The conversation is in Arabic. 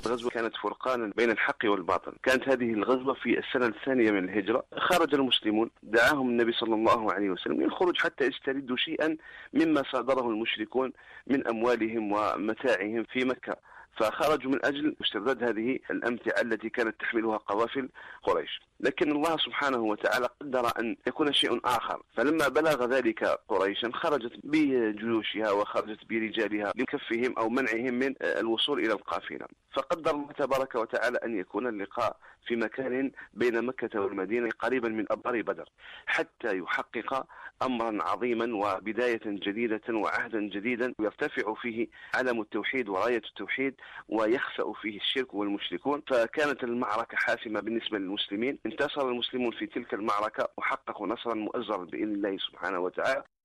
غزوة كانت فرقانا بين الحق والباطل. كانت هذه الغزوة في السنة الثانية من الهجرة. خرج المسلمون، دعاهم النبي صلى الله عليه وسلم للخروج حتى يستردوا شيئا مما صادره المشركون من أموالهم ومتاعهم في مكة، فخرجوا من أجل استرداد هذه الأمتعة التي كانت تحملها قوافل قريش. لكن الله سبحانه وتعالى قدر أن يكون شيء آخر، فلما بلغ ذلك قريشا خرجت بجيوشها وخرجت برجالها لكفهم أو منعهم من الوصول إلى القافلة. فقدر الله تبارك وتعالى أن يكون اللقاء في مكان بين مكة والمدينة قريبا من أبار بدر، حتى يحقق أمرا عظيما وبداية جديدة وعهدا جديدا يرتفع فيه علم التوحيد وراية التوحيد ويخسأ فيه الشرك والمشركون. فكانت المعركة حاسمة بالنسبة للمسلمين، انتصر المسلمون في تلك المعركة وحققوا نصرا مؤزرا بإذن الله سبحانه وتعالى.